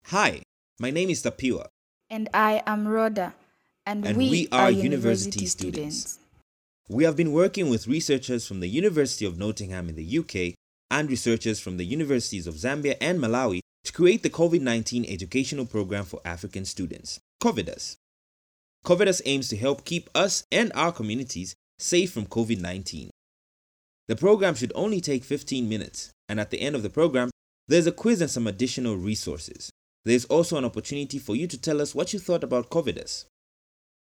Hi, my name is Tapiwa, And I am Rhoda, and and we we are are university university students. students. We have been working with researchers from the University of Nottingham in the UK and researchers from the universities of Zambia and Malawi to create the COVID 19 educational program for African students, COVIDUS. COVIDUS aims to help keep us and our communities safe from COVID 19. The program should only take 15 minutes, and at the end of the program, there's a quiz and some additional resources. There's also an opportunity for you to tell us what you thought about COVIDUS.